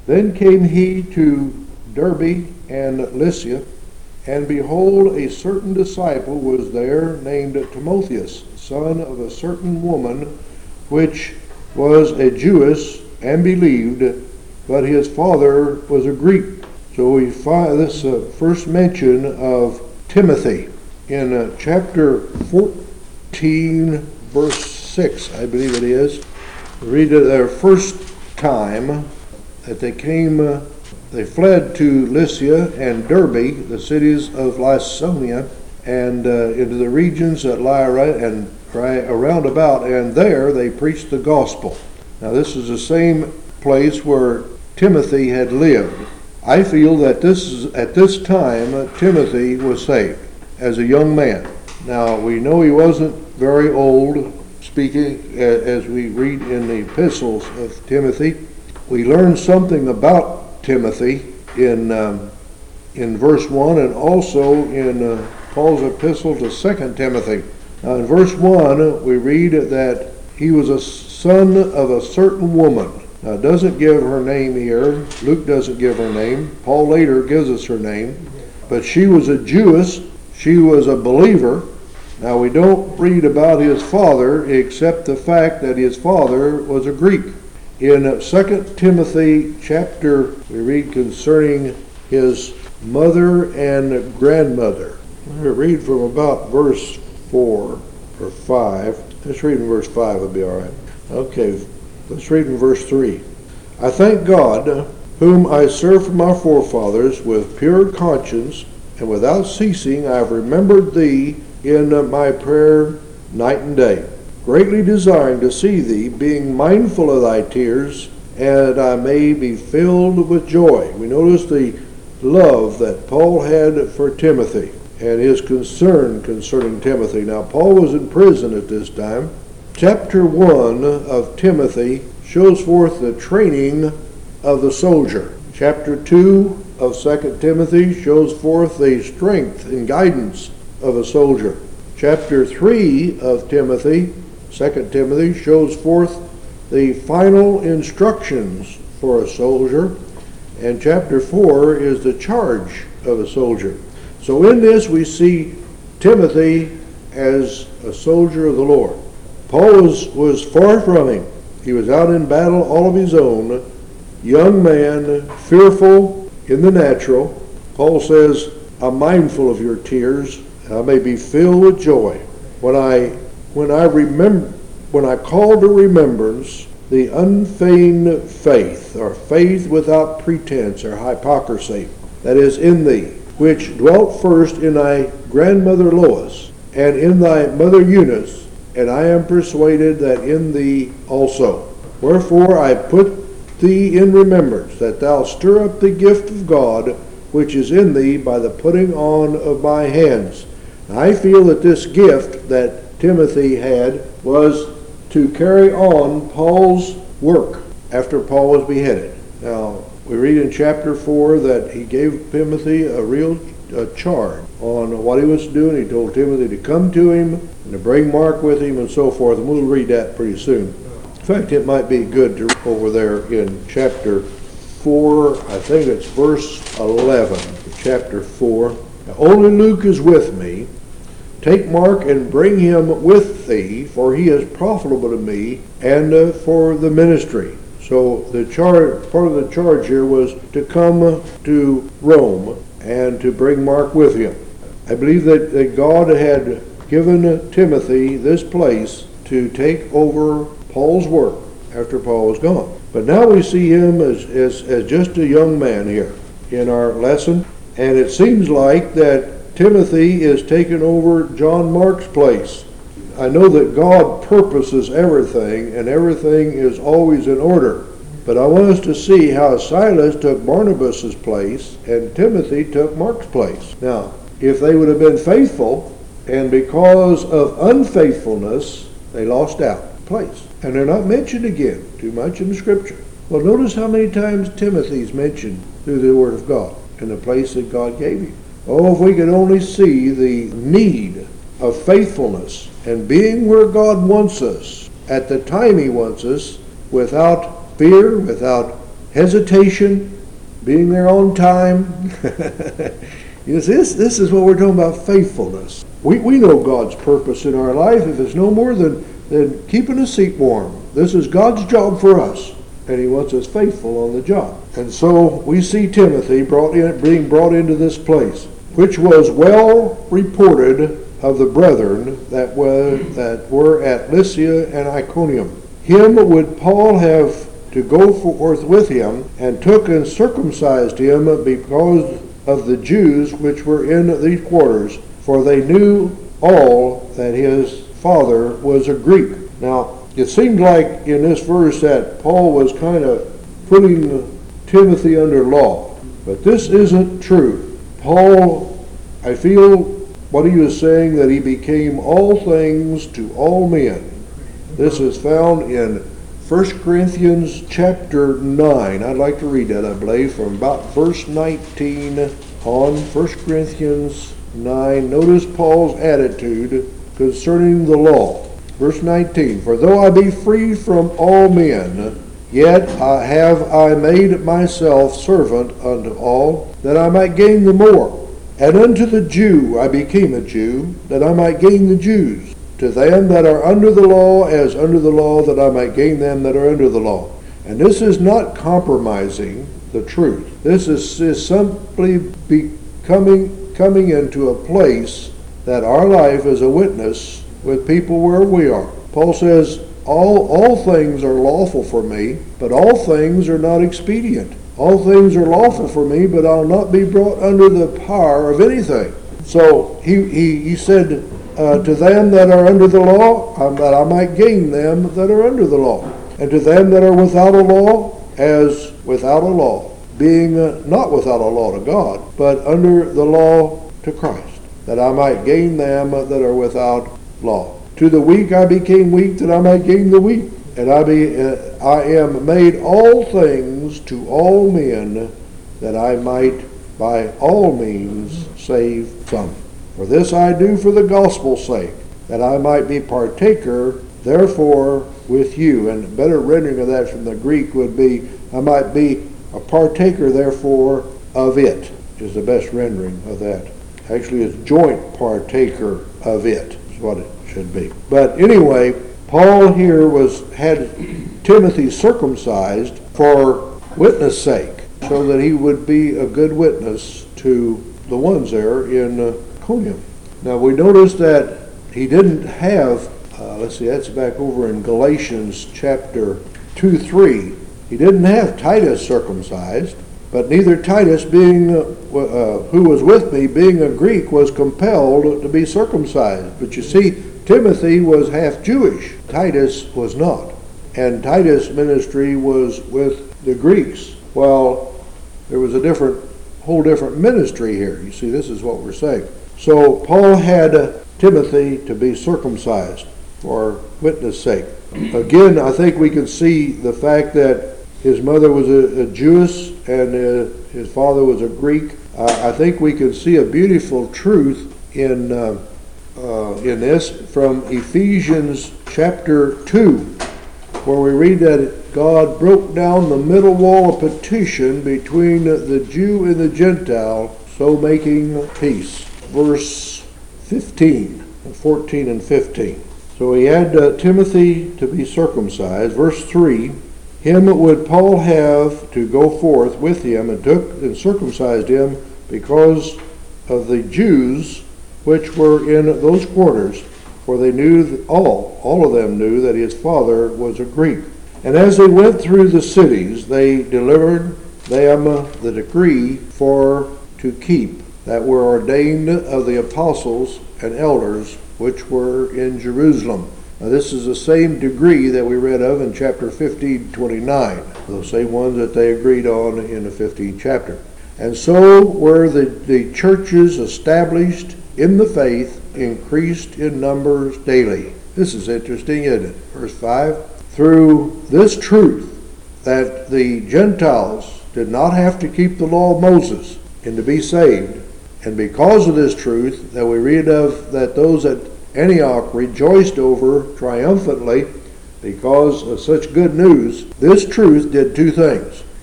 Then came he to Derbe and Lycia, and behold, a certain disciple was there named Timotheus, son of a certain woman, which was a Jewess and believed, but his father was a Greek. So we find this first mention of Timothy in chapter 14, verse 6, I believe it is. We read it their first time that they came, they fled to Lycia and Derbe, the cities of Lycaonia, and into the regions at Lyra and around about, and there they preached the gospel. Now this is the same place where Timothy had lived. I feel that at this time Timothy was saved as a young man. Now we know he wasn't very old, speaking as we read in the epistles of Timothy. We learn something about Timothy in verse 1 and also in Paul's epistle to 2 Timothy. Now in verse 1 we read that he was a son of a certain woman. Now it doesn't give her name here. Luke doesn't give her name. Paul later gives us her name. But she was a Jewess. She was a believer. Now we don't read about his father except the fact that his father was a Greek. In 2 Timothy chapter, we read concerning his mother and grandmother. I'm going to read from about verse 4 or 5. Let's read in verse 5, it'll be all right. Okay, let's read in verse 3. I thank God, whom I serve from our forefathers with pure conscience, and without ceasing I have remembered thee in my prayer night and day, greatly desiring to see thee, being mindful of thy tears, and I may be filled with joy. We notice the love that Paul had for Timothy and his concern concerning Timothy. Now, Paul was in prison at this time. Chapter 1 of Timothy shows forth the training of the soldier. Chapter 2 of 2 Timothy shows forth the strength and guidance of a soldier. Chapter 3 of Timothy, 2 Timothy, shows forth the final instructions for a soldier, and chapter 4 is the charge of a soldier. So in this we see Timothy as a soldier of the Lord. Paul was far from him. He was out in battle all of his own, young man, fearful in the natural. Paul says, I'm mindful of your tears, and I may be filled with joy. When I call to remembrance the unfeigned faith, or faith without pretense, or hypocrisy, that is in thee, which dwelt first in thy grandmother Lois, and in thy mother Eunice, and I am persuaded that in thee also. Wherefore I put thee in remembrance, that thou stir up the gift of God, which is in thee by the putting on of my hands. I feel that this gift that Timothy had was to carry on Paul's work after Paul was beheaded. Now, we read in chapter 4 that he gave Timothy a real charge on what he was doing. He told Timothy to come to him and to bring Mark with him and so forth, and we'll read that pretty soon. In fact, it might be good to over there in chapter 4, I think it's verse 11, chapter 4. Now, only Luke is with me. Take Mark and bring him with thee, for he is profitable to me and for the ministry. So the part of the charge here was to come to Rome and to bring Mark with him. I believe that God had given Timothy this place to take over Paul's work after Paul was gone. But now we see him as just a young man here in our lesson, and it seems like that Timothy is taking over John Mark's place. I know that God purposes everything, and everything is always in order. But I want us to see how Silas took Barnabas' place and Timothy took Mark's place. Now, if they would have been faithful, and because of unfaithfulness, they lost out place. And they're not mentioned again too much in the Scripture. Well, notice how many times Timothy's mentioned through the Word of God in the place that God gave him. Oh, if we could only see the need of faithfulness and being where God wants us at the time He wants us, without fear, without hesitation, being there on time. This is what we're talking about, faithfulness. We know God's purpose in our life. If it's no more than keeping a seat warm, this is God's job for us, and He wants us faithful on the job. And so we see Timothy being brought into this place, which was well reported of the brethren that were at Lycia and Iconium. Him would Paul have to go forth with him, and took and circumcised him because of the Jews which were in these quarters, for they knew all that his father was a Greek. Now, it seemed like in this verse that Paul was kind of putting Timothy under law, but this isn't true. Paul, I feel what he was saying, that he became all things to all men. This is found in 1 Corinthians chapter 9. I'd like to read that, I believe, from about verse 19 on. 1 Corinthians 9. Notice Paul's attitude concerning the law. Verse 19. For though I be free from all men, yet have I made myself servant unto all, that I might gain the more. And unto the Jew I became a Jew, that I might gain the Jews. To them that are under the law, as under the law, that I might gain them that are under the law. And this is not compromising the truth. This is simply coming into a place that our life is a witness with people where we are. Paul says, all things are lawful for me, but all things are not expedient. All things are lawful for me, but I'll not be brought under the power of anything. So he said to them that are under the law, that I might gain them that are under the law. And to them that are without a law, as without a law, being not without a law to God, but under the law to Christ, that I might gain them that are without law. To the weak I became weak, that I might gain the weak. And I am made all things to all men, that I might by all means save some. For this I do for the gospel's sake, that I might be partaker therefore with you. And a better rendering of that from the Greek would be, I might be a partaker therefore of it, is the best rendering of that. Actually, it's joint partaker of it, is what it should be. But anyway, Paul here had Timothy circumcised for witness sake, so that he would be a good witness to the ones there in Iconium. Now we notice that he didn't have, that's back over in Galatians chapter 2:3. He didn't have Titus circumcised, but neither Titus, being who was with me, being a Greek, was compelled to be circumcised. But you see, Timothy was half Jewish. Titus was not. And Titus' ministry was with the Greeks. Well, there was a whole different ministry here. You see, this is what we're saying. So Paul had Timothy to be circumcised for witness sake. Again, I think we can see the fact that his mother was a Jewess and his father was a Greek. I think we can see a beautiful truth in this from Ephesians chapter 2, where we read that God broke down the middle wall of partition between the Jew and the Gentile, so making peace. Verse 14 and 15. So he had Timothy to be circumcised. Verse 3, him would Paul have to go forth with him, and took and circumcised him because of the Jews which were in those quarters, for they knew all of them knew that his father was a Greek. And as they went through the cities, they delivered them the decree for to keep, that were ordained of the apostles and elders which were in Jerusalem. Now this is the same degree that we read of in chapter 15:29, those same ones that they agreed on in the 15th chapter. And so were the churches established in the faith, increased in numbers daily. This is interesting, isn't it? Verse 5, through this truth that the Gentiles did not have to keep the law of Moses and to be saved, and because of this truth that we read of, that those at Antioch rejoiced over triumphantly because of such good news, this truth did two things.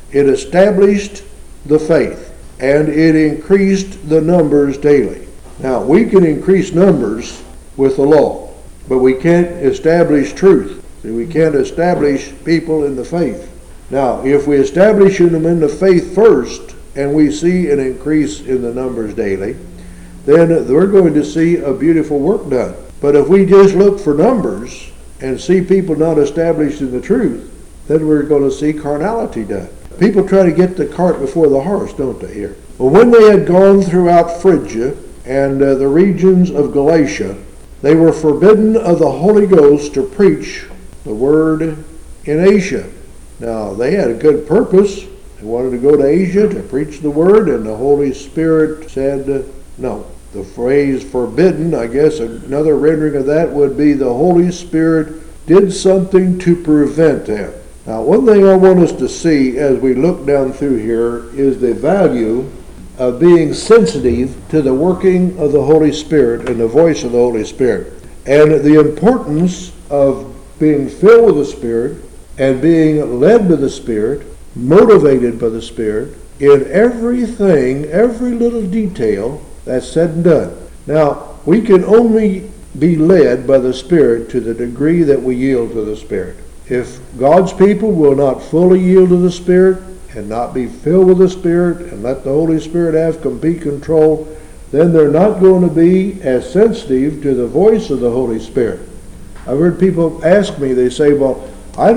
it established the faith, and it increased the numbers daily. Now, we can increase numbers with the law, but we can't establish truth. See, we can't establish people in the faith. Now, if we establish them in the faith first, and we see an increase in the numbers daily, then we're going to see a beautiful work done. But if we just look for numbers and see people not established in the truth, then we're going to see carnality done. People try to get the cart before the horse, don't they, here? Well, when they had gone throughout Phrygia and the regions of Galatia, they were forbidden of the Holy Ghost to preach the word in Asia. Now, they had a good purpose. They wanted to go to Asia to preach the word, and the Holy Spirit said no. The phrase forbidden, I guess another rendering of that would be the Holy Spirit did something to prevent them. Now, one thing I want us to see as we look down through here is the value of being sensitive to the working of the Holy Spirit and the voice of the Holy Spirit, and the importance of being filled with the Spirit and being led by the Spirit, motivated by the Spirit, in everything, every little detail that's said and done. Now, we can only be led by the Spirit to the degree that we yield to the Spirit. If God's people will not fully yield to the Spirit and not be filled with the Spirit and let the Holy Spirit have complete control, then they're not going to be as sensitive to the voice of the Holy Spirit. I've heard people ask me, they say, well, I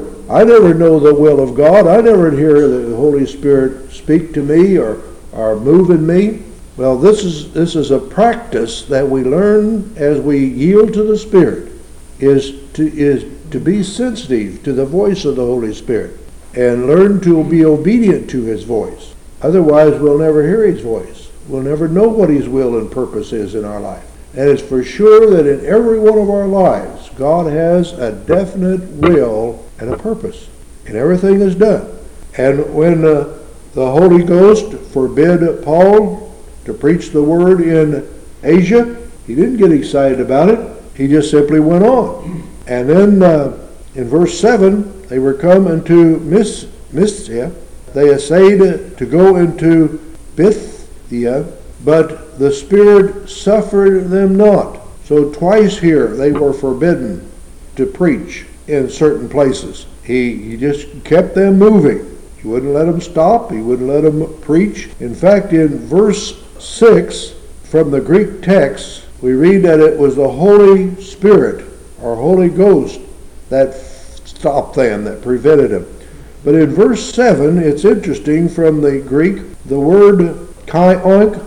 never know the will of God. I never hear the Holy Spirit speak to me or move in me. Well, this is a practice that we learn as we yield to the Spirit, is to be sensitive to the voice of the Holy Spirit and learn to be obedient to His voice. Otherwise, we'll never hear His voice. We'll never know what His will and purpose is in our life. And it's for sure that in every one of our lives, God has a definite will and a purpose in everything that's done. And when the Holy Ghost forbid Paul to preach the word in Asia, he didn't get excited about it. He just simply went on. And then in verse 7, they were come into Mysia. They essayed to go into Bithynia, but the Spirit suffered them not. So twice here they were forbidden to preach in certain places. He just kept them moving. He wouldn't let them stop. He wouldn't let them preach. In fact, in verse 6 from the Greek text, we read that it was the Holy Spirit or Holy Ghost that stopped them, that prevented them. But in verse 7, it's interesting from the Greek, the word kaioink,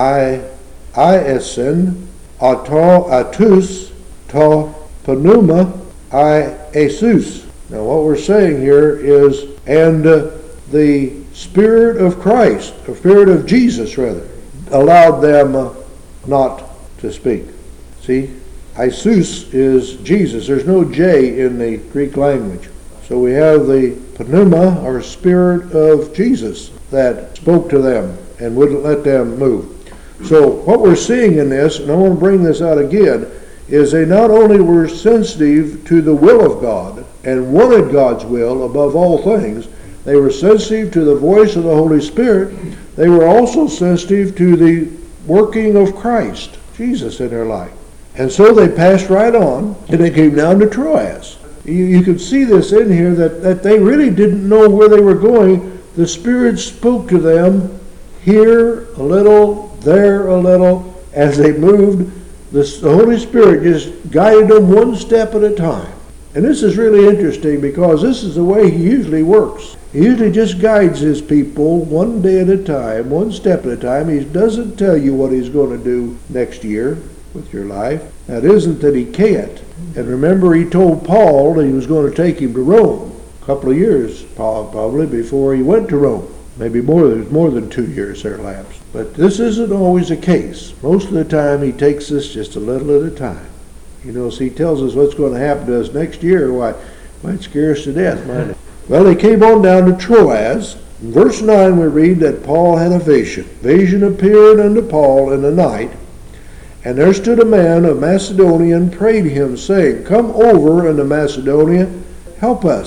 iesen, atus, ta pneuma, iesus. Now what we're saying here is, and the Spirit of Christ, the Spirit of Jesus rather, allowed them not to speak. See, Iesus is Jesus. There's no J in the Greek language. So we have the pneuma, or Spirit of Jesus, that spoke to them and wouldn't let them move. So what we're seeing in this, and I want to bring this out again, is they not only were sensitive to the will of God and wanted God's will above all things, they were sensitive to the voice of the Holy Spirit. They were also sensitive to the working of Christ, Jesus, in their life. And so they passed right on, and they came down to Troas. You could see this in here, that they really didn't know where they were going. The Spirit spoke to them here a little, there a little. As they moved, the Holy Spirit just guided them one step at a time. And this is really interesting because this is the way He usually works. He usually just guides His people one day at a time, one step at a time. He doesn't tell you what He's going to do next year with your life. Now, it isn't that He can't. And remember, He told Paul that He was going to take him to Rome. A couple of years, probably, before he went to Rome. Maybe there's more than 2 years there elapsed. But this isn't always the case. Most of the time, He takes us just a little at a time. You know, so He tells us what's going to happen to us next year. Why, it might scare us to death, might it? Well, they came on down to Troas. In verse 9, we read that Paul had a vision. Vision appeared unto Paul in the night, and there stood a man of Macedonia and prayed him, saying, Come over unto Macedonia, help us.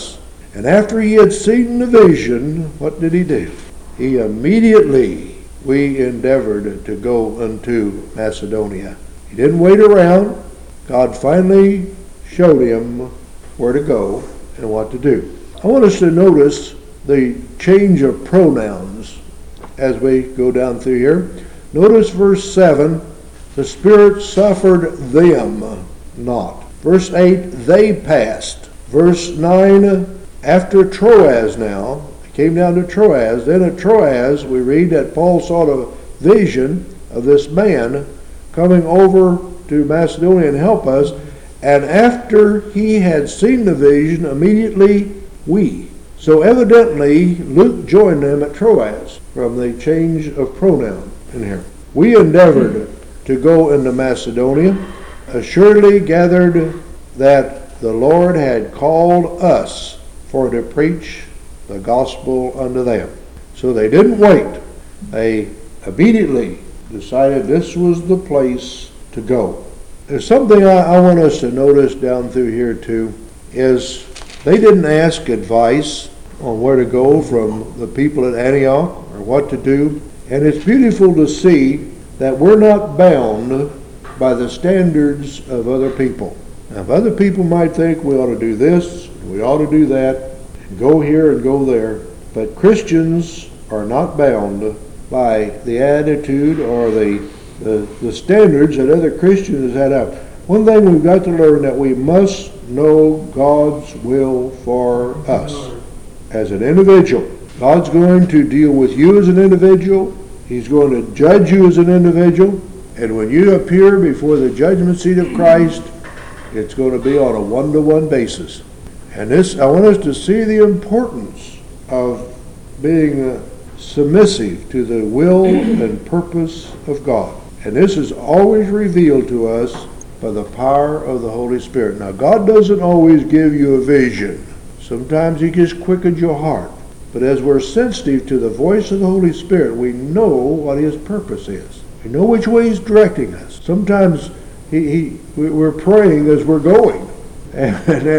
And after he had seen the vision, what did he do? He immediately, we endeavored to go unto Macedonia. He didn't wait around. God finally showed him where to go and what to do. I want us to notice the change of pronouns as we go down through here. Notice verse 7, the Spirit suffered them not. Verse 8, they passed. Verse 9, after Troas now, came down to Troas. Then at Troas we read that Paul saw the vision of this man coming over to Macedonia and help us. And after he had seen the vision, immediately we. So evidently Luke joined them at Troas from the change of pronoun in here. We endeavored to go into Macedonia, assuredly gathered that the Lord had called us for to preach the gospel unto them. So they didn't wait. They immediately decided this was the place to go. There's something I want us to notice down through here too, is they didn't ask advice on where to go from the people at Antioch or what to do. And it's beautiful to see that we're not bound by the standards of other people. Now, if other people might think we ought to do this, we ought to do that, go here and go there, but Christians are not bound by the attitude or the standards that other Christians had out. One thing we've got to learn, that we must know God's will for us as an individual. God's going to deal with you as an individual. He's going to judge you as an individual. And when you appear before the judgment seat of Christ, it's going to be on a one-to-one basis. And this, I want us to see the importance of being submissive to the will and purpose of God. And this is always revealed to us by the power of the Holy Spirit. Now, God doesn't always give you a vision. Sometimes He just quickens your heart. But as we're sensitive to the voice of the Holy Spirit, we know what His purpose is. We know which way He's directing us. Sometimes we're praying as we're going. And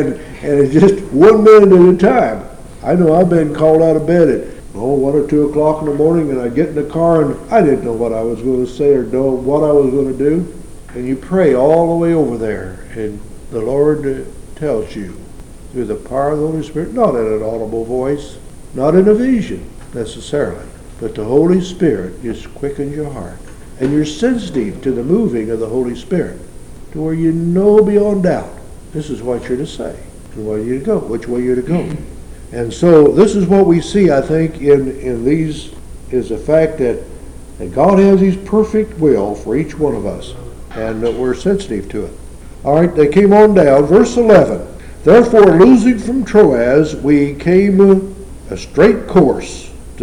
it's just 1 minute at a time. I know I've been called out of bed at 1 or 2 o'clock in the morning, and I get in the car and I didn't know what I was going to say or know what I was going to do. And you pray all the way over there, and the Lord tells you through the power of the Holy Spirit, not in an audible voice, not in a vision necessarily, but the Holy Spirit just quickens your heart. And you're sensitive to the moving of the Holy Spirit, to where you know beyond doubt this is what you're to say, where you're to go, which way you're to go. And so this is what we see, I think, in these, is the fact that God has His perfect will for each one of us, and that we're sensitive to it. All right, they came on down. Verse 11, therefore, losing from Troas, we came a straight course to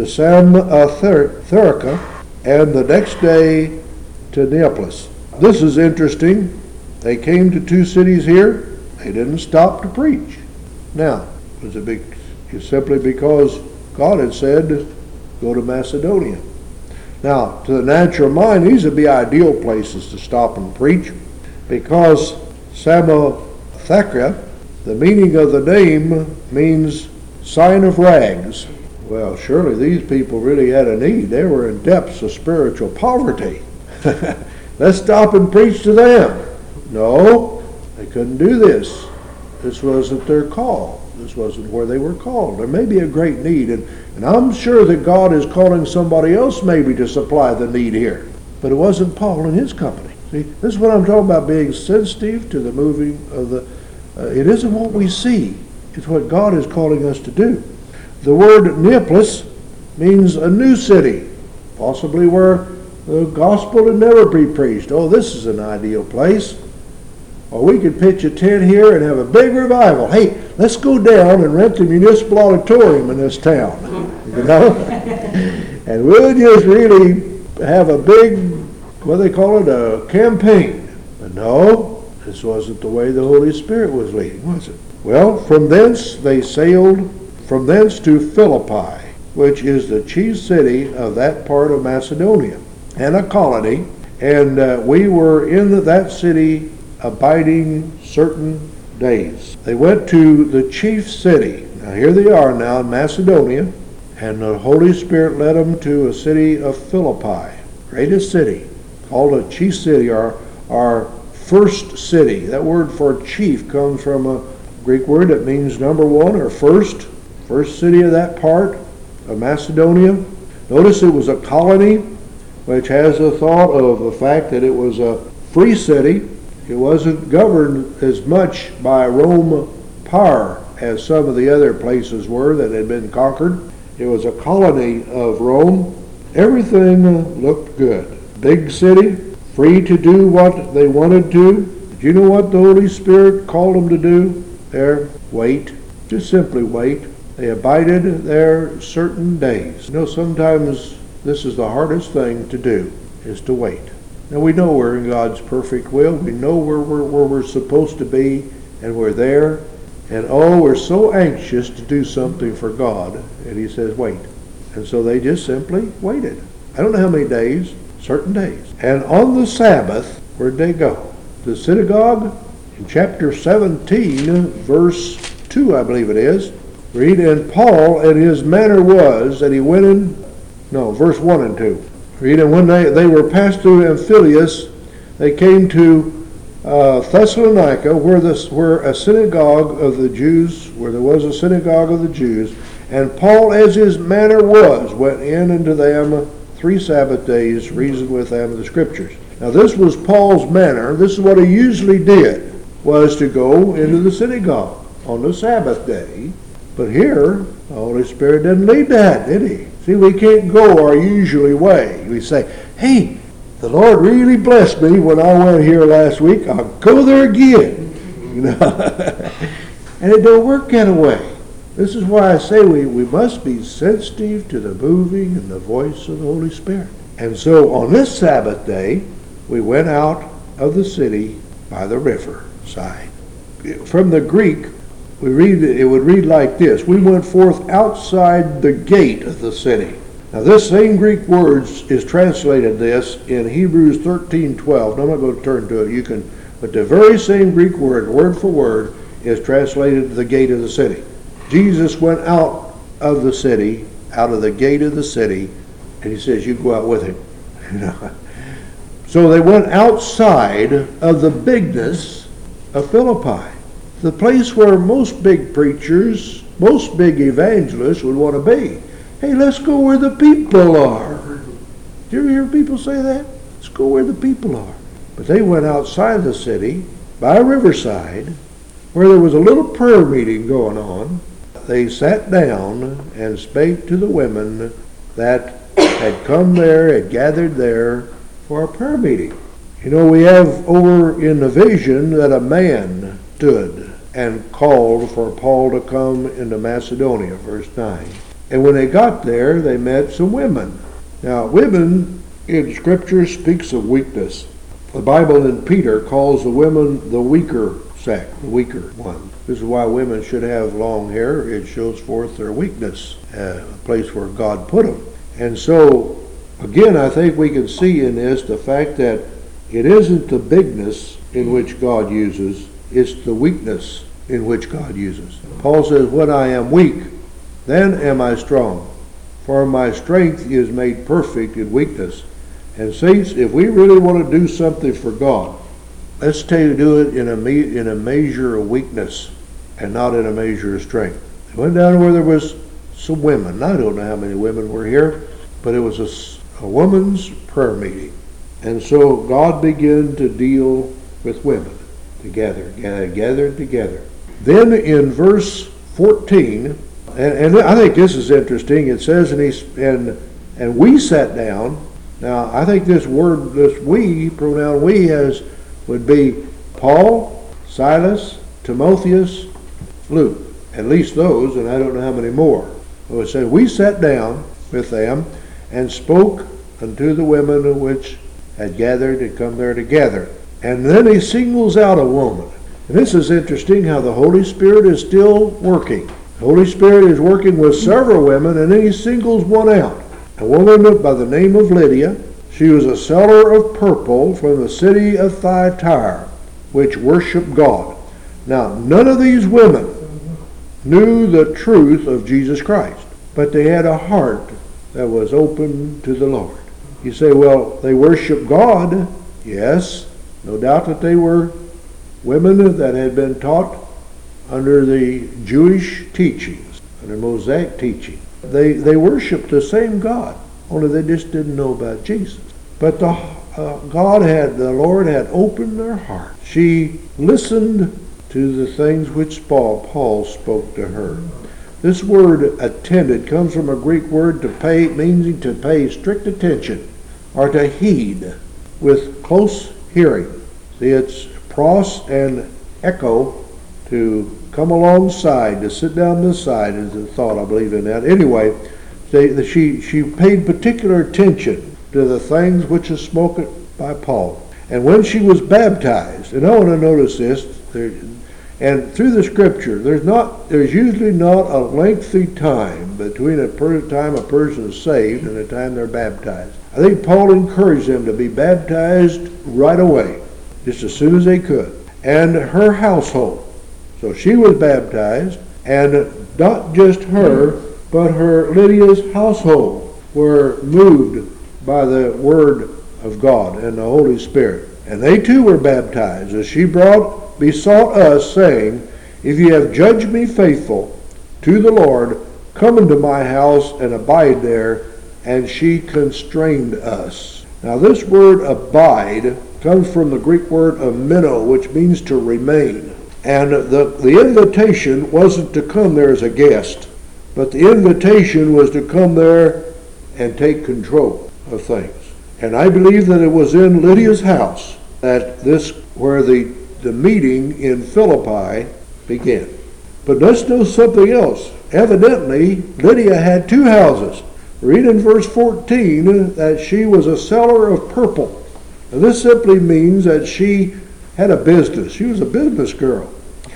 Samothrace, and the next day to Neapolis. This is interesting. They came to 2 cities here. They didn't stop to preach. Now, was it simply because God had said, go to Macedonia? Now, to the natural mind, these would be ideal places to stop and preach, because Samothrace, the meaning of the name means sign of rags. Well, surely these people really had a need. They were in depths of spiritual poverty. Let's stop and preach to them. No, they couldn't do this. This wasn't their call. This wasn't where they were called. There may be a great need, and I'm sure that God is calling somebody else maybe to supply the need here. But it wasn't Paul and his company. See, this is what I'm talking about, being sensitive to the moving of the... it isn't what we see. It's what God is calling us to do. The word Neapolis means a new city, possibly where the gospel had never been preached. Oh, this is an ideal place. Or we could pitch a tent here and have a big revival. Hey, let's go down and rent the municipal auditorium in this town, you know? And we'll just really have a big, what do they call it, a campaign. But no, this wasn't the way the Holy Spirit was leading, was it? Well, from thence they sailed from thence to Philippi, which is the chief city of that part of Macedonia, and a colony. And we were in that city abiding certain days. They went to the chief city. Now here they are now in Macedonia, and the Holy Spirit led them to a city of Philippi, greatest city, called a chief city, our first city. That word for chief comes from a Greek word that means number one or first city of that part of Macedonia. Notice it was a colony, which has a thought of the fact that it was a free city. It wasn't governed as much by Rome power as some of the other places were that had been conquered. It was a colony of Rome. Everything looked good. Big city, free to do what they wanted to. Do you know what the Holy Spirit called them to do there? Wait. Just simply wait. They abided there certain days. You know, sometimes this is the hardest thing to do, is to wait. Now we know we're in God's perfect will. We know where we're supposed to be, and we're there. And oh, we're so anxious to do something for God. And he says, wait. And so they just simply waited. I don't know how many days, certain days. And on the Sabbath, where'd they go? The synagogue, in chapter 17, verse 2, I believe it is. Read, and Paul, and his manner was that he went in, verse 1 and 2. Read, and when they were passed through Amphipolis, they came to Thessalonica, where a synagogue of the Jews, where there was a synagogue of the Jews, and Paul, as his manner was, went in unto them 3 Sabbath days, reasoned with them of the Scriptures. Now this was Paul's manner. This is what he usually did, was to go into the synagogue on the Sabbath day. But here, the Holy Spirit didn't lead that, did he? See, we can't go our usual way. We say, hey, the Lord really blessed me when I went here last week. I'll go there again. You know, and it don't work that way. This is why I say we must be sensitive to the moving and the voice of the Holy Spirit. And so on this Sabbath day, we went out of the city by the river side. From the Greek, it would read like this: we went forth outside the gate of the city. Now this same Greek word is translated this in Hebrews 13:12. Now I'm not going to turn to it. But the very same Greek word for word, is translated the gate of the city. Jesus went out of the city, out of the gate of the city, and he says, you go out with him. You know? So they went outside of the bigness of Philippi, the place where most big preachers, most big evangelists would want to be. Hey, let's go where the people are. Do you ever hear people say that? Let's go where the people are. But they went outside the city, by a riverside, where there was a little prayer meeting going on. They sat down and spake to the women that had come there, had gathered there for a prayer meeting. You know, we have over in the vision that a man stood and called for Paul to come into Macedonia, verse 9. And when they got there, they met some women. Now, women in Scripture speaks of weakness. The Bible in Peter calls the women the weaker sex, the weaker one. This is why women should have long hair. It shows forth their weakness, a place where God put them. And so, again, I think we can see in this the fact that it isn't the bigness in which God uses, it's the weakness in which God uses. Paul says, when I am weak, then am I strong. For my strength is made perfect in weakness. And saints, if we really want to do something for God, let's do it in a measure of weakness and not in a measure of strength. I went down where there was some women. I don't know how many women were here, but it was a woman's prayer meeting. And so God began to deal with women together, gathered together. Then in verse 14, and I think this is interesting, it says, and we sat down. Now, I think this word, this we, pronoun we, would be Paul, Silas, Timotheus, Luke. At least those, and I don't know how many more. So it says, we sat down with them and spoke unto the women which had gathered and come there together. And then he singles out a woman. And this is interesting how the Holy Spirit is still working. The Holy Spirit is working with several women, and then he singles one out. A woman by the name of Lydia. She was a seller of purple from the city of Thyatira, which worshiped God. Now, none of these women knew the truth of Jesus Christ, but they had a heart that was open to the Lord. You say, well, they worship God. Yes, no doubt that they were women that had been taught under the Jewish teachings, under Mosaic teaching. They worshiped the same God, only they just didn't know about Jesus. But the Lord had opened their heart. She listened to the things which Paul spoke to her. This word attended comes from a Greek word to pay, meaning to pay strict attention or to heed with close hearing. See, it's pros and echo, to come alongside, to sit down beside is the thought, I believe in that. Anyway, she paid particular attention to the things which is spoken by Paul. And when she was baptized, and I want to notice this, and through the scripture, there's usually not a lengthy time between time a person is saved and the time they're baptized. I think Paul encouraged them to be baptized right away, just as soon as they could. And her household. So she was baptized, and not just her, but her Lydia's household were moved by the word of God and the Holy Spirit. And they too were baptized, as she besought us, saying, if you have judged me faithful to the Lord, come into my house and abide there. And she constrained us. Now this word abide comes from the Greek word ameno, which means to remain. And the invitation wasn't to come there as a guest, but the invitation was to come there and take control of things. And I believe that it was in Lydia's house that where the meeting in Philippi began. But let's know something else. Evidently, Lydia had two houses. Read in verse 14 that she was a seller of purple. And this simply means that she had a business. She was a business girl.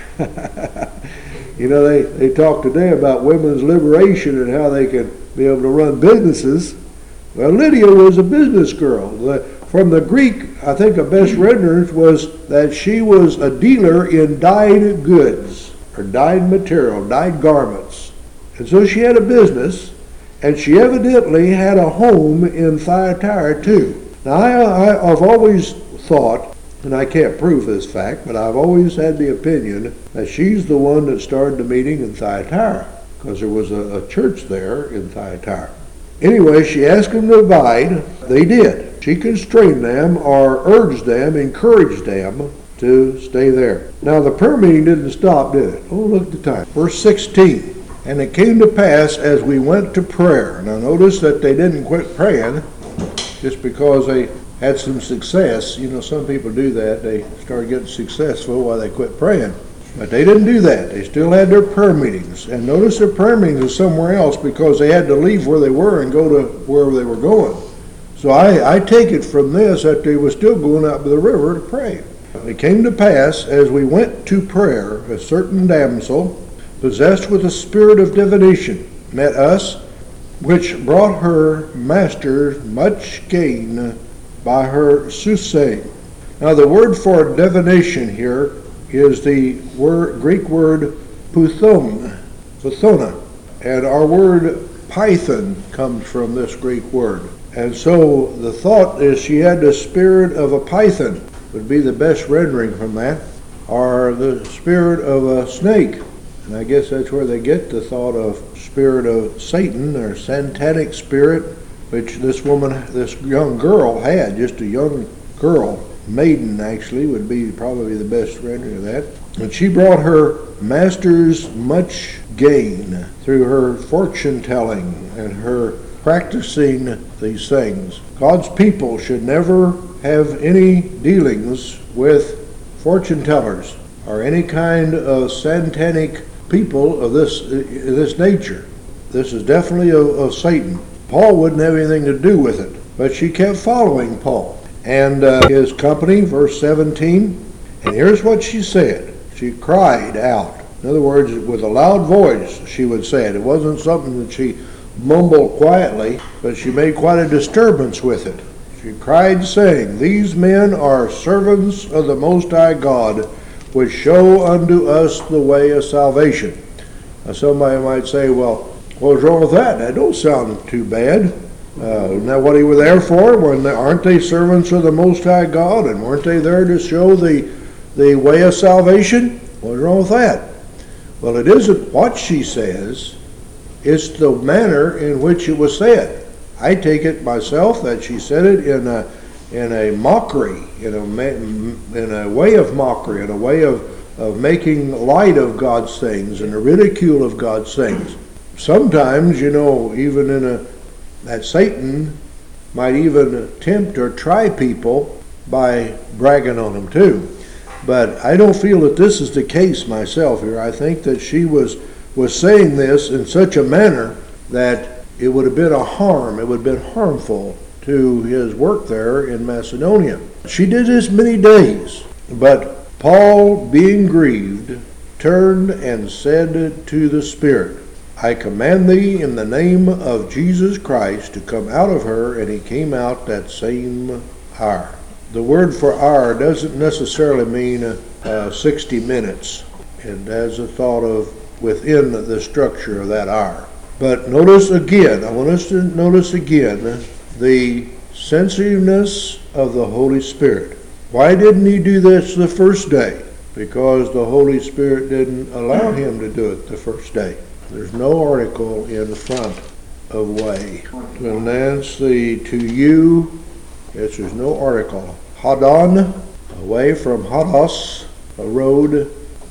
You know, they talk today about women's liberation and how they can be able to run businesses. Well, Lydia was a business girl. From the Greek, I think the best rendering was that she was a dealer in dyed goods, or dyed material, dyed garments. And so she had a business, and she evidently had a home in Thyatira too. Now, I've always thought, and I can't prove this fact, but I've always had the opinion that she's the one that started the meeting in Thyatira, because there was a church there in Thyatira. Anyway, she asked them to abide. They did. She constrained them, or urged them, encouraged them to stay there. Now, the prayer meeting didn't stop, did it? Oh, look at the time. Verse 16. And it came to pass as we went to prayer. Now, notice that they didn't quit praying just because they had some success. You know, some people do that. They start getting successful while they quit praying. But they didn't do that. They still had their prayer meetings. And notice their prayer meetings were somewhere else because they had to leave where they were and go to wherever they were going. So I take it from this that they were still going out to the river to pray. It came to pass as we went to prayer, a certain damsel, possessed with a spirit of divination, met us, which brought her master much gain by her soothsaying. Now the word for divination here is the Greek word puthona, and our word python comes from this Greek word. And so the thought is she had the spirit of a python, would be the best rendering from that, or the spirit of a snake. And I guess that's where they get the thought of spirit of Satan, or satanic spirit, which this young girl had, just a young girl. Maiden, actually, would be probably the best rendering of that. And she brought her masters much gain through her fortune telling and her practicing these things. God's people should never have any dealings with fortune tellers or any kind of satanic people of this nature. This is definitely of Satan. Paul wouldn't have anything to do with it, but she kept following Paul and his company, verse 17. And here's what she said. She cried out. In other words, with a loud voice, she would say it. It wasn't something that she mumbled quietly, but she made quite a disturbance with it. She cried, saying, These men are servants of the Most High God, which show unto us the way of salvation. Now somebody might say, well, what's wrong with that? That don't sound too bad. Isn't that what he was there for? Aren't they servants of the Most High God? And weren't they there to show the way of salvation? What's wrong with that? Well, it isn't what she says. It's the manner in which it was said. I take it myself that she said it in a mockery, in a way of mockery, in a way of making light of God's things and the ridicule of God's things. Sometimes, even that Satan might even tempt or try people by bragging on them too. But I don't feel that this is the case myself here. I think that she was saying this in such a manner that it would have been it would have been harmful to his work there in Macedonia. She did this many days, but Paul, being grieved, turned and said to the Spirit, I command thee in the name of Jesus Christ to come out of her, and he came out that same hour. The word for hour doesn't necessarily mean 60 minutes. It has a thought of within the structure of that hour. But notice again, I want us to notice again the sensitiveness of the Holy Spirit. Why didn't he do this the first day? Because the Holy Spirit didn't allow him to do it the first day. There's no article in front of way. To announce to you, yes, there's no article. Hadon, away from Hados, a road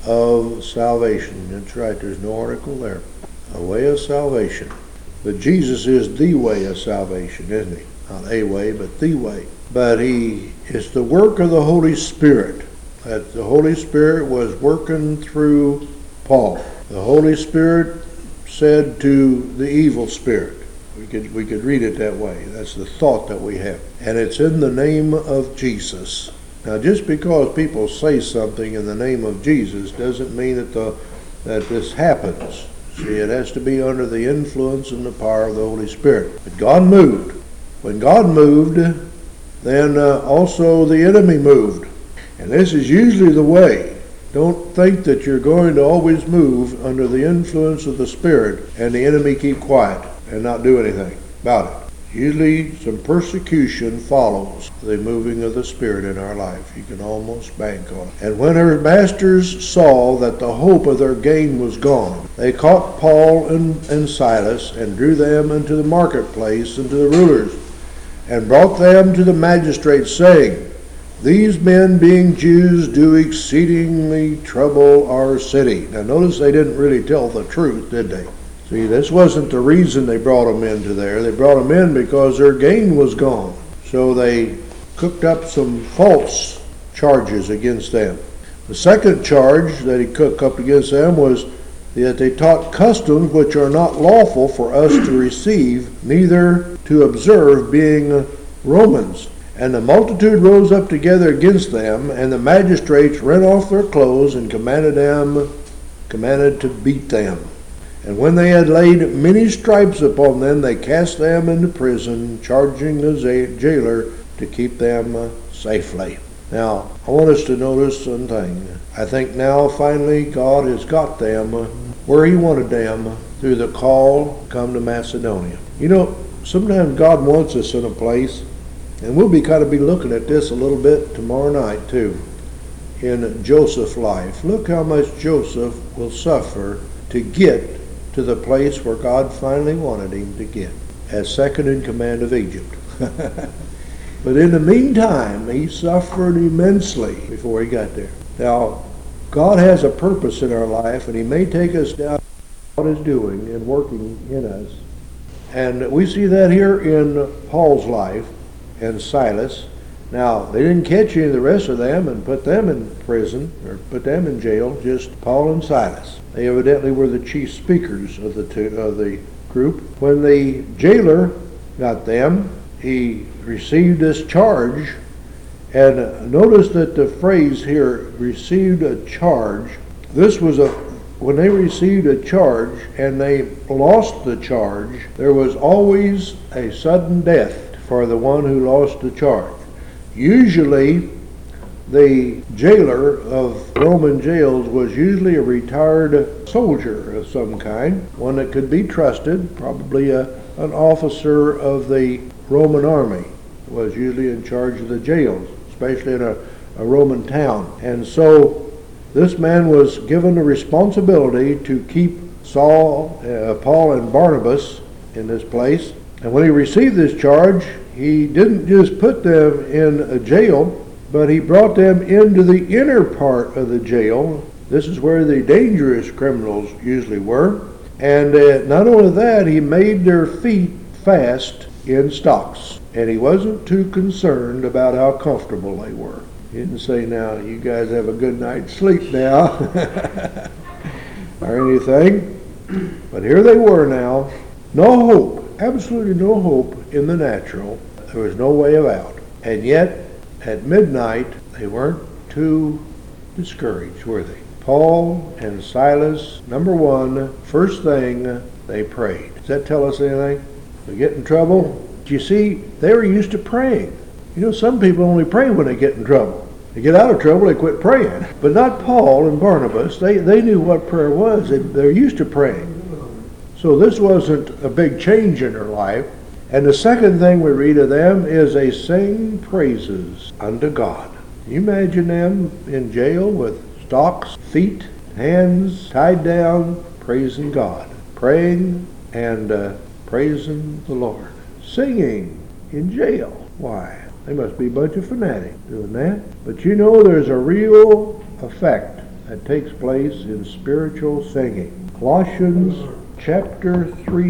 of salvation. That's right, there's no article there. A way of salvation. But Jesus is the way of salvation, isn't he? Not a way, but the way. But it's the work of the Holy Spirit. That the Holy Spirit was working through Paul. The Holy Spirit said to the evil spirit. We could read it that way. That's the thought that we have. And it's in the name of Jesus. Now, just because people say something in the name of Jesus doesn't mean that this happens. See, it has to be under the influence and the power of the Holy Spirit. But God moved. When God moved, then also the enemy moved. And this is usually the way. Don't think that you're going to always move under the influence of the Spirit and the enemy keep quiet and not do anything about it. Usually some persecution follows the moving of the Spirit in our life. You can almost bank on it. And when her masters saw that the hope of their gain was gone, they caught Paul and Silas and drew them into the marketplace and to the rulers and brought them to the magistrates, saying, These men, being Jews, do exceedingly trouble our city. Now notice they didn't really tell the truth, did they? See, this wasn't the reason they brought them into there. They brought them in because their gain was gone. So they cooked up some false charges against them. The second charge that he cooked up against them was that they taught customs which are not lawful for us to receive, neither to observe, being Romans. And the multitude rose up together against them, and the magistrates rent off their clothes and commanded to beat them. And when they had laid many stripes upon them, they cast them into prison, charging the jailer to keep them safely. Now, I want us to notice something. I think now finally God has got them where he wanted them through the call to come to Macedonia. Sometimes God wants us in a place, and we'll be looking at this a little bit tomorrow night too, in Joseph's life. Look how much Joseph will suffer to get to the place where God finally wanted him to get, as second in command of Egypt. But in the meantime, he suffered immensely before he got there. Now, God has a purpose in our life, and he may take us down what he's doing and working in us. And we see that here in Paul's life and Silas. Now, they didn't catch any of the rest of them and put them in prison or put them in jail, just Paul and Silas. They evidently were the chief speakers of the group. When the jailer got them, he received this charge. And notice that the phrase here, received a charge, this was when they received a charge and they lost the charge, there was always a sudden death for the one who lost the charge. Usually, The jailer of Roman jails was usually a retired soldier of some kind, one that could be trusted, probably an officer of the Roman army, was usually in charge of the jails, especially in a Roman town. And so this man was given the responsibility to keep Paul and Barnabas in this place. And when he received this charge, he didn't just put them in a jail, but he brought them into the inner part of the jail. This is where the dangerous criminals usually were. And not only that, he made their feet fast in stocks. And he wasn't too concerned about how comfortable they were. He didn't say, now, you guys have a good night's sleep now, or anything. But here they were now. No hope, absolutely no hope in the natural. There was no way of out. And yet, at midnight, they weren't too discouraged, were they? Paul and Silas, number one, first thing, they prayed. Does that tell us anything? They get in trouble? You see, they were used to praying. You know, some people only pray when they get in trouble. They get out of trouble, they quit praying. But not Paul and Barnabas. They knew what prayer was. They're used to praying. So this wasn't a big change in their life. And the second thing we read of them is they sing praises unto God. Can you imagine them in jail with stocks, feet, hands tied down, praising God, praying and praising the Lord, singing in jail? Why? They must be a bunch of fanatics doing that. But you know, there's a real effect that takes place in spiritual singing. Colossians chapter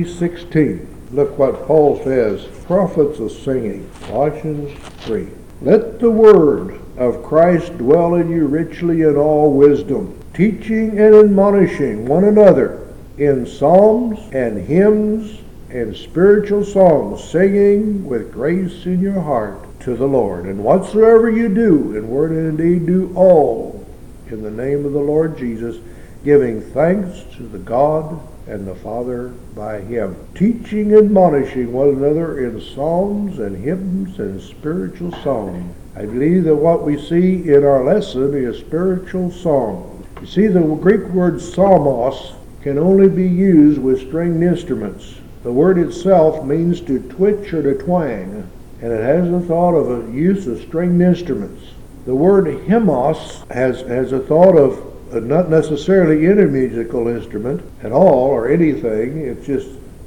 3:16. Look what Paul says, prophets of singing. Colossians 3. Let the word of Christ dwell in you richly in all wisdom, teaching and admonishing one another in psalms and hymns and spiritual songs, singing with grace in your heart to the Lord. And whatsoever you do, in word and in deed, do all in the name of the Lord Jesus, giving thanks to the God and the Father by him, teaching and admonishing one another in psalms and hymns and spiritual songs. I believe that what we see in our lesson is spiritual song. You see, the Greek word psalmos can only be used with stringed instruments. The word itself means to twitch or to twang, and it has the thought of a use of stringed instruments. The word hymnos has a thought of not necessarily in a musical instrument at all or anything. It's just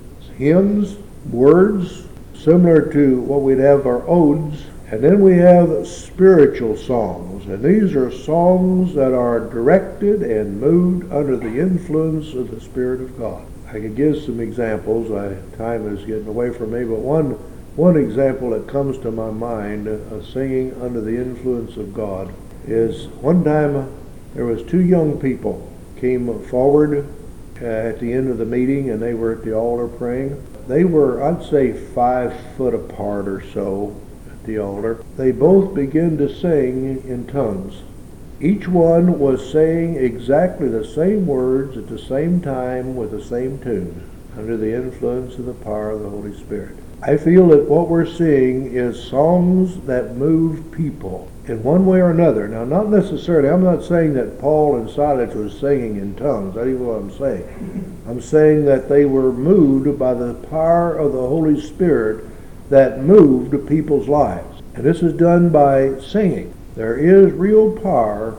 hymns, words, similar to what we'd have our odes. And then we have spiritual songs. And these are songs that are directed and moved under the influence of the Spirit of God. I could give some examples. Time is getting away from me, but one example that comes to my mind of singing under the influence of God is one time there was two young people came forward at the end of the meeting, and they were at the altar praying. They were, I'd say, 5 foot apart or so at the altar. They both began to sing in tongues. Each one was saying exactly the same words at the same time with the same tune, under the influence of the power of the Holy Spirit. I feel that what we're seeing is songs that move people in one way or another. Now, not necessarily, I'm not saying that Paul and Silas were singing in tongues. That ain't what I'm saying. I'm saying that they were moved by the power of the Holy Spirit that moved people's lives. And this is done by singing. There is real power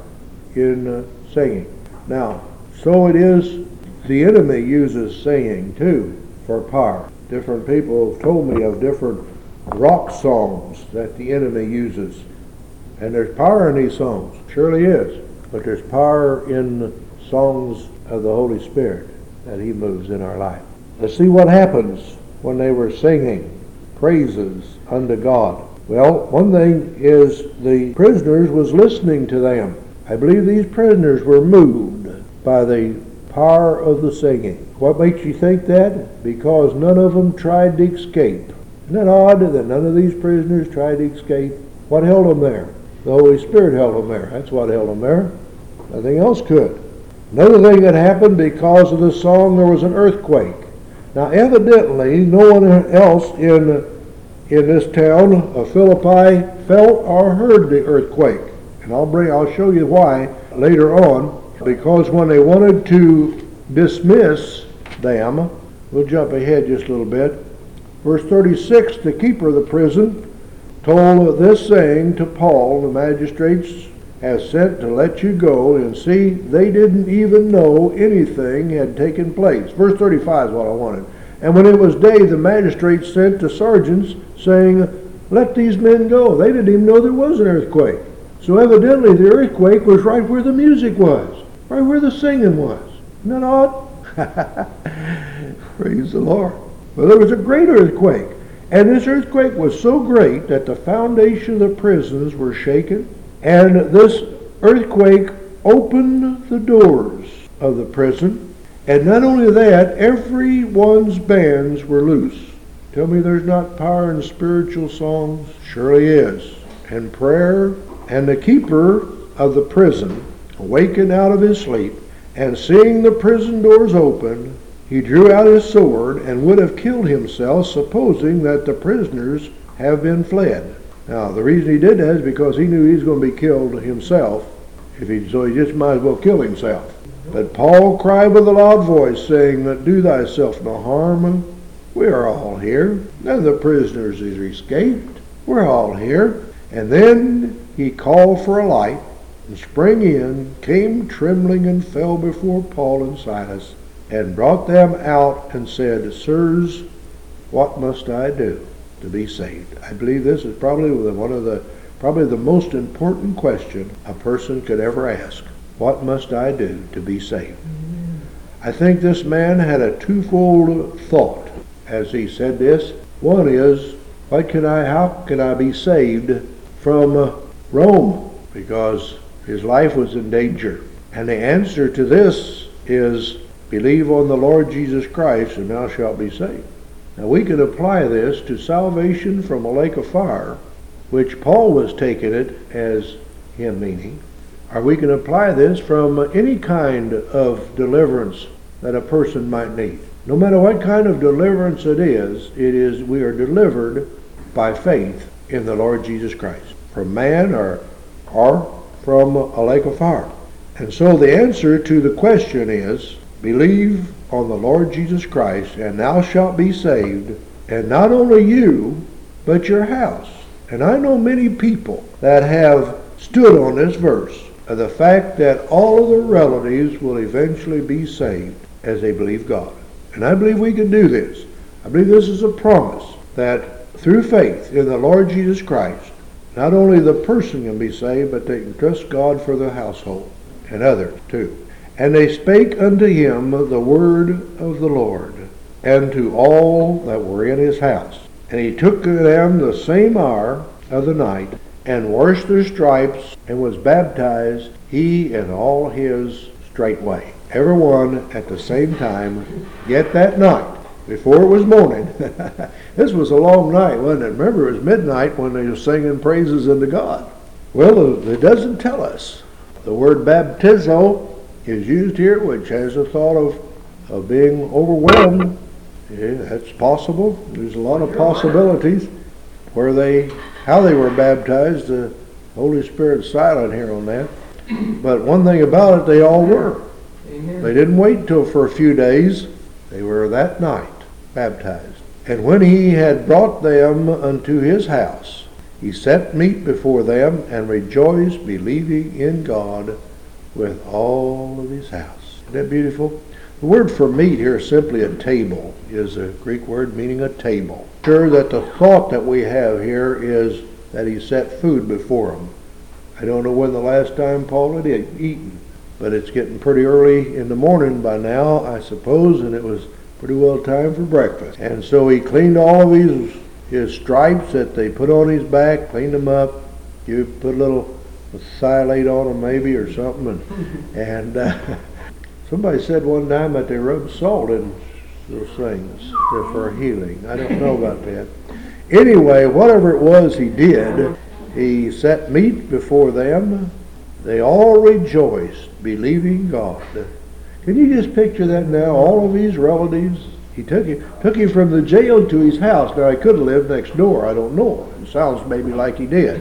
in singing. Now, so it is the enemy uses singing too for power. Different people have told me of different rock songs that the enemy uses. And there's power in these songs, surely is. But there's power in songs of the Holy Spirit that he moves in our life. Let's see what happens when they were singing praises unto God. Well, one thing is the prisoners was listening to them. I believe these prisoners were moved by the power of the singing. What makes you think that? Because none of them tried to escape. Isn't it odd that none of these prisoners tried to escape? What held them there? The Holy Spirit held them there. That's what held them there. Nothing else could. Another thing that happened because of the song, there was an earthquake. Now evidently no one else in this town of Philippi felt or heard the earthquake. And I'll show you why later on. Because when they wanted to dismiss them, we'll jump ahead just a little bit. Verse 36, the keeper of the prison told this saying to Paul, the magistrates have sent to let you go, and see, they didn't even know anything had taken place. Verse 35 is what I wanted. And when it was day, the magistrates sent to sergeants, saying, let these men go. They didn't even know there was an earthquake. So evidently the earthquake was right where the music was, right where the singing was. Isn't that odd? Praise the Lord. Well, there was a great earthquake. And this earthquake was so great that the foundation of the prisons were shaken. And this earthquake opened the doors of the prison. And not only that, everyone's bands were loose. Tell me there's not power in spiritual songs? Surely is. And prayer. And the keeper of the prison, awakened out of his sleep, and seeing the prison doors open, he drew out his sword and would have killed himself, supposing that the prisoners have been fled. Now, the reason he did that is because he knew he was going to be killed himself, so he just might as well kill himself. But Paul cried with a loud voice, saying, do thyself no harm. We are all here. None of the prisoners has escaped. We're all here. And then he called for a light, and sprang in, came trembling, and fell before Paul and Silas, and brought them out, and said, sirs, what must I do to be saved? I believe this is probably the most important question a person could ever ask. What must I do to be saved? I think this man had a twofold thought as he said this. One is, how can I be saved from Rome? Because his life was in danger. And the answer to this is, believe on the Lord Jesus Christ, and thou shalt be saved. Now we can apply this to salvation from a lake of fire, which Paul was taking it as him meaning. Or we can apply this from any kind of deliverance that a person might need. No matter what kind of deliverance it is we are delivered by faith in the Lord Jesus Christ, from man or from a lake of fire. And so the answer to the question is, believe on the Lord Jesus Christ, and thou shalt be saved, and not only you, but your house. And I know many people that have stood on this verse, of the fact that all of their relatives will eventually be saved as they believe God. And I believe we can do this. I believe this is a promise that through faith in the Lord Jesus Christ, not only the person can be saved, but they can trust God for the household and others too. And they spake unto him the word of the Lord, and to all that were in his house. And he took them the same hour of the night, and washed their stripes, and was baptized, he and all his straightway. Everyone at the same time, yet that night, before it was morning. This was a long night, wasn't it? Remember, it was midnight when they were singing praises unto God. Well, it doesn't tell us. The word baptizo is used here, which has a thought of being overwhelmed. Yeah, that's possible. There's a lot of possibilities how they were baptized. The Holy Spirit's silent here on that. But one thing about it, they all were. Amen. They didn't wait till for a few days. They were that night baptized. And when he had brought them unto his house, he set meat before them, and rejoiced, believing in God with all of his house. Isn't that beautiful? The word for meat here is simply a table, is a Greek word meaning a table. Sure that the thought that we have here is that he set food before them. I don't know when the last time Paul had eaten, but it's getting pretty early in the morning by now, I suppose, and it was pretty well time for breakfast. And so he cleaned all of his stripes that they put on his back, cleaned them up. You put a little xylate on them maybe or something, and somebody said one time that they rubbed salt in those things for healing. I don't know about that. Anyway, whatever it was he did, he set meat before them. They all rejoiced, believing God. Can you just picture that now? All of his relatives, he took him from the jail to his house. Now, he could have lived next door. I don't know. It sounds maybe like he did.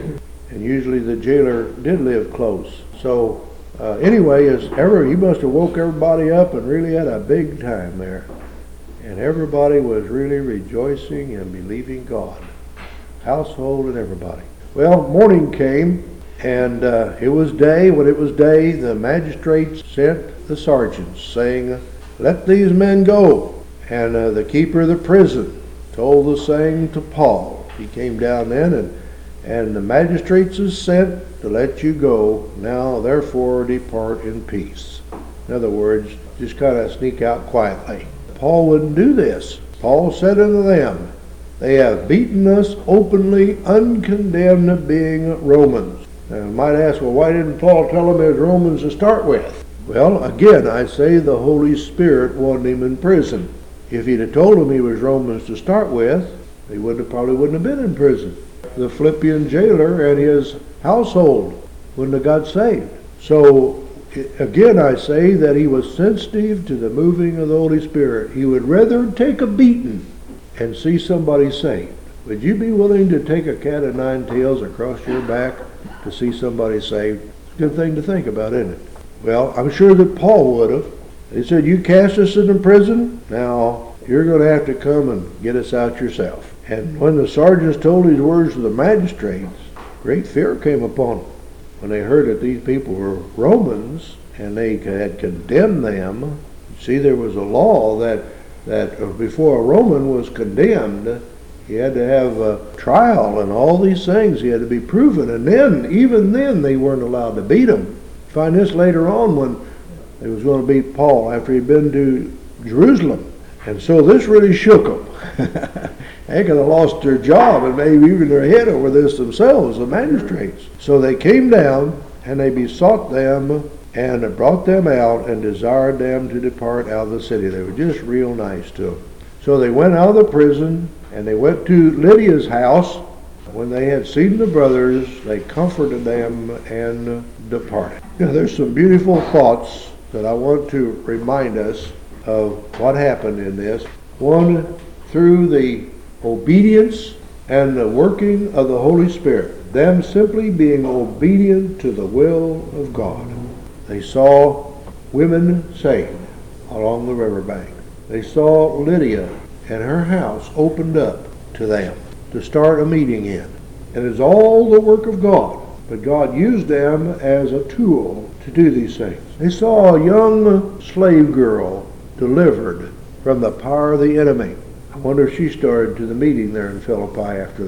And usually the jailer did live close. So anyway, he must have woke everybody up and really had a big time there. And everybody was really rejoicing and believing God. Household and everybody. Well, morning came, and it was day. When it was day, the magistrates sent the sergeants, saying, "Let these men go." And the keeper of the prison told the same to Paul. He came down then, and the magistrates is sent to let you go. Now, therefore, depart in peace. In other words, just kind of sneak out quietly. Paul wouldn't do this. Paul said unto them, "They have beaten us openly, uncondemned, being Romans." Now, you might ask, well, why didn't Paul tell them it was Romans to start with? Well, again, I say the Holy Spirit wanted him in prison. If he'd have told them he was Romans to start with, he probably wouldn't have been in prison. The Philippian jailer and his household wouldn't have got saved. So, again, I say that he was sensitive to the moving of the Holy Spirit. He would rather take a beating and see somebody saved. Would you be willing to take a cat of nine tails across your back to see somebody saved? It's a good thing to think about, isn't it? Well, I'm sure that Paul would have. He said, "You cast us into prison, now you're going to have to come and get us out yourself." And when the sergeants told these words to the magistrates, great fear came upon them. When they heard that these people were Romans and they had condemned them. See, there was a law that before a Roman was condemned, he had to have a trial and all these things. He had to be proven. And then, even then, they weren't allowed to beat him. Find this later on when they was going to beat Paul after he'd been to Jerusalem. And so this really shook them. They could have lost their job and maybe even their head over this themselves, the magistrates. So they came down and they besought them and brought them out and desired them to depart out of the city. They were just real nice to them. So they went out of the prison and they went to Lydia's house. When they had seen the brothers, they comforted them and departed. Now, there's some beautiful thoughts that I want to remind us of what happened in this. One, through the obedience and the working of the Holy Spirit, them simply being obedient to the will of God. They saw women saved along the riverbank. They saw Lydia and her house opened up to them to start a meeting in. And it's all the work of God, but God used them as a tool to do these things. They saw a young slave girl delivered from the power of the enemy. I wonder if she started to the meeting there in Philippi after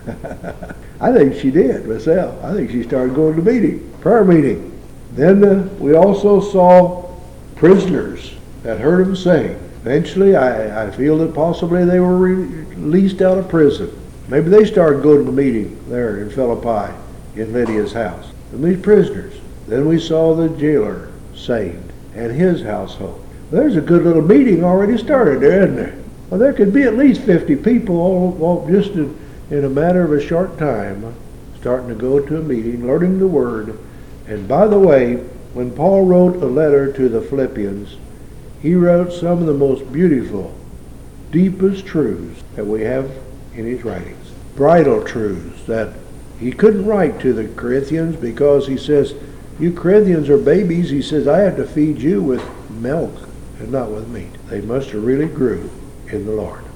that. I think she did myself. I think she started going to the meeting, prayer meeting. Then we also saw prisoners that heard him sing. Eventually, I feel that possibly they were released out of prison. Maybe they started going to the meeting there in Philippi in Lydia's house. And these prisoners. Then we saw the jailer saved and his household. There's a good little meeting already started there, isn't there? Well, there could be at least 50 people all just in a matter of a short time starting to go to a meeting, learning the Word. And by the way, when Paul wrote a letter to the Philippians, he wrote some of the most beautiful, deepest truths that we have in his writings. Bridal truths that he couldn't write to the Corinthians because he says, "You Corinthians are babies." He says, "I have to feed you with milk and not with meat." They must have really grew in the Lord.